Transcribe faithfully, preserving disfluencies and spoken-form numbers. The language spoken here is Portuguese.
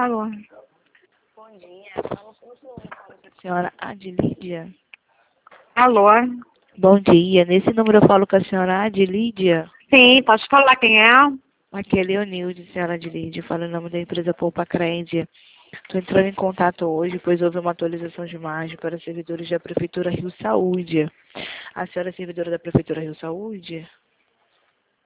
Alô. Bom dia. Fala com a senhora Adilídia. Alô. Bom dia. Nesse número eu falo com a senhora Adilídia. Sim, posso falar quem é? Aqui é Leonilde, senhora Adilídia. Falo em nome da empresa Poupa Crede. Estou entrando em contato hoje, pois houve uma atualização de imagem para servidores da Prefeitura Rio Saúde. A senhora é servidora da Prefeitura Rio Saúde?